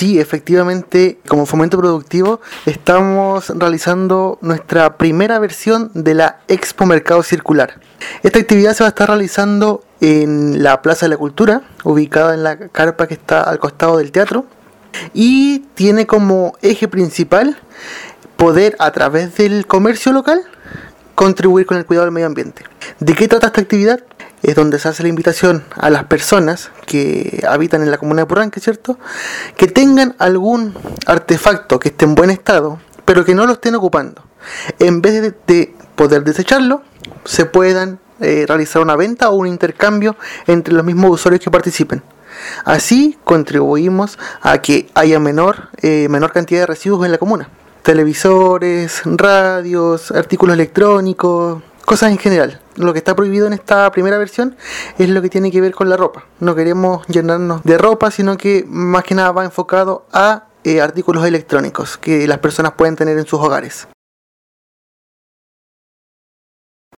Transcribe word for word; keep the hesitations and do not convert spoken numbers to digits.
Sí, efectivamente, como Fomento Productivo estamos realizando nuestra primera versión de la Expo Mercado Circular. Esta actividad se va a estar realizando en la Plaza de la Cultura, ubicada en la carpa que está al costado del teatro, y tiene como eje principal poder, a través del comercio local, contribuir con el cuidado del medio ambiente. ¿De qué trata esta actividad? Es donde se hace la invitación a las personas que habitan en la comuna de Purranque, ¿cierto?, que tengan algún artefacto que esté en buen estado, pero que no lo estén ocupando. En vez de, de poder desecharlo, se puedan eh, realizar una venta o un intercambio entre los mismos usuarios que participen. Así contribuimos a que haya menor, eh, menor cantidad de residuos en la comuna. Televisores, radios, artículos electrónicos, cosas en general. Lo que está prohibido en esta primera versión es lo que tiene que ver con la ropa. No queremos llenarnos de ropa, sino que más que nada va enfocado a eh, artículos electrónicos que las personas pueden tener en sus hogares.